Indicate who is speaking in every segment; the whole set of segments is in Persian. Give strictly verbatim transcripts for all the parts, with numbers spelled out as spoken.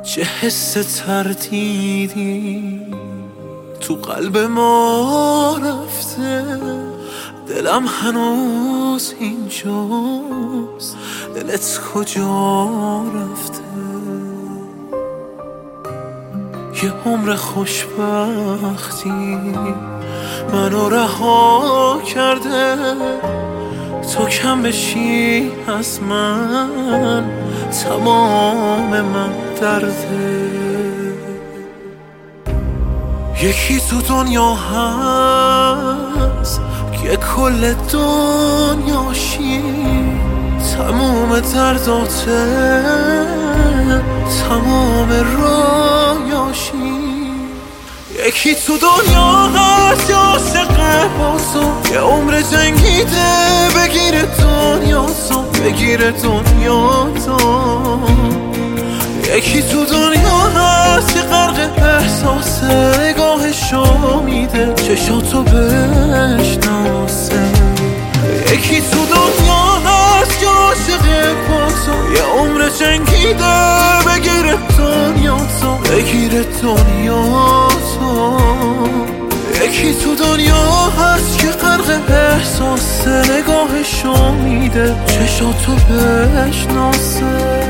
Speaker 1: چه حس تردیدی تو قلب ما رفته، دلم هنوز اینجاست، دلت کجا رفته؟ یه عمر خوشبختی منو رها کرده، تو کم بشی از من تمام من درده. یکی تو دنیا هست که کل دنیاشی، تمام درداته تمام رایاشی. یکی تو دنیا هست که عاشقه با تو، یه عمر جنگیده بگیره دنیا تو، بگیره دنیا تو. یکی تو دنیا هست که غرق احساسه، نگاهشو میده چشاتو بشناسه. یکی تو دنیا هست که عاشقه با تو، یه عمر جنگیده بگیره دنیا تو، بگیره دنیا تو. یکی تو دنیا هست که غرق احساسه، نگاهشو میده چشاتو بشناسه.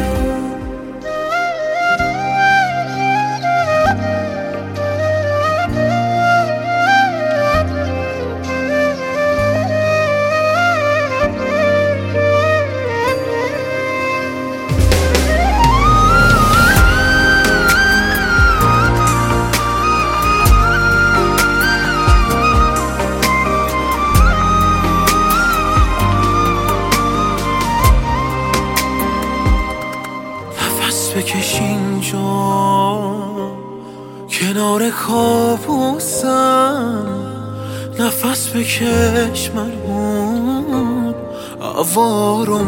Speaker 1: بکش اینجا کنار کابوسم، نفس بکش من اون هوا رو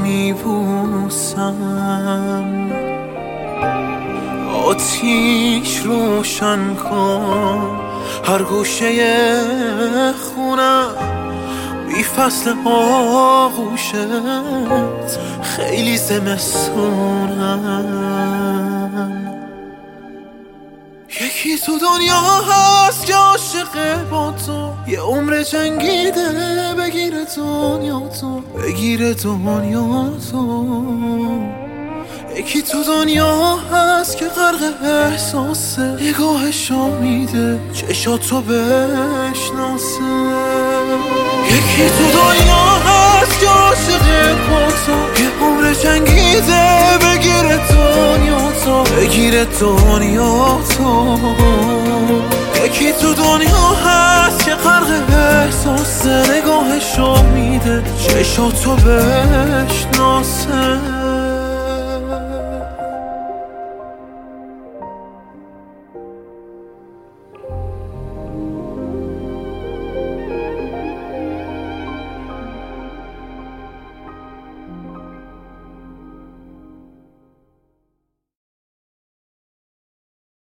Speaker 1: میبوسم. آتیش روشن کن هر گوشه خونم، بی فصل آغوشت خیلی زمستونم. یکی تو دنیا هست که عاشقه با تو، یه عمر جنگیده بگیره دنیا تو، بگیره دنیا تو. یکی تو دنیا هست که غرق احساسه، نگاهشو میده چشاتو بشناسه. یکی تو دنیا هست که عاشقه با تو، یه عمر جنگیده بگیره دنیا تو، بگیره دنیا تو. یکی تو دنیا هست که غرق احساسه، نگاهشو میده چشاتو بشناسه.